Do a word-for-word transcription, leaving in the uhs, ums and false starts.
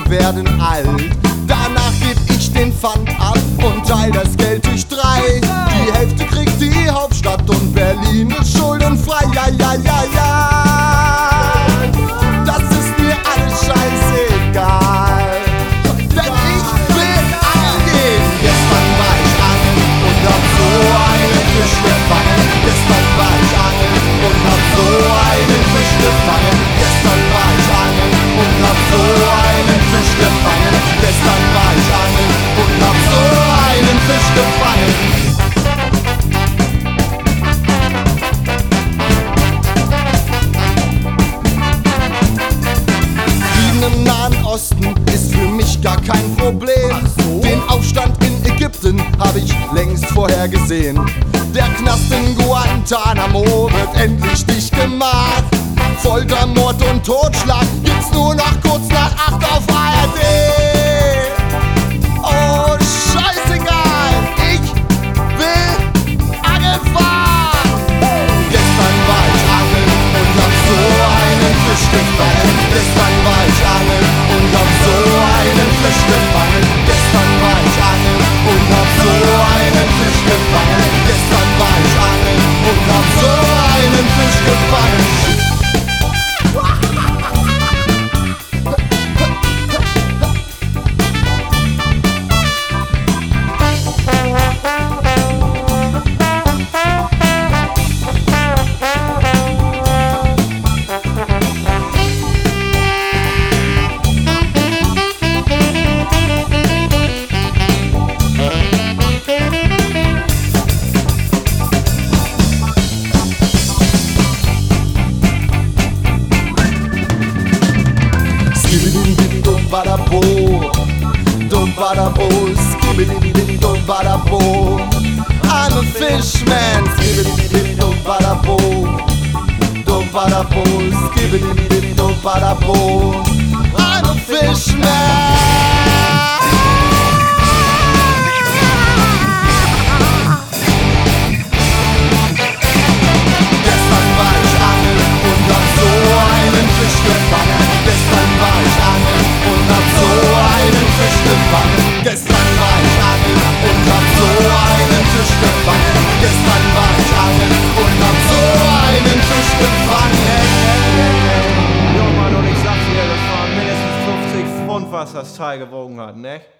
werden alt. Danach geb ich den Pfand ab und teil das Geld durch drei. Die Hälfte kriegt die Hauptstadt und Berlin ist schuldenfrei. Ja, ja, ja, ja. Das ist mir alles scheißegal. Denn ich will angeln gehen. Gestern war ich angeln und hab so einen Fisch gefangen. Gestern war ich angeln und hab so einen Fisch gefangen. Gestern war ich angeln und hab so einen Fisch gefangen. Gestern war ich angeln und hab so einen Fisch gefangen. Im Nahen Osten ist für mich gar kein Problem. So? Den Aufstand in Ägypten hab ich längst vorhergesehen. Der Knast in Guantanamo wird endlich dicht gemacht. Folter, Mord und Totschlag gibt's nur noch kurz nach acht auf A R D. Oh, scheißegal, ich will Angeln fahren. Gestern war ich angeln und hab so einen Fisch gefangen. Gestern war ich angeln und hab so einen Fisch gefangen. Gestern war ich angeln und hab so einen Fisch gefangen. Gestern war ich angeln und hab so einen Fisch gefangen. Badabo, dum badabo, skibidi dum badabo. I'm a fishman, skibidi dum badabo, dum badabo, skibidi dum badabo. I'm a fishman. Gestern war ich angeln und hab so einen Fisch gefangen. Gestern war ich angeln und hab so einen Fisch gefangen. Gestern war ich angeln und hab so einen Fisch gefangen. Gestern war ich angeln und hab so einen Fisch gefangen. Jo Mann, und ich sag's dir, das waren mindestens fünfzig Pfund, was das Teil gewogen hat, ne?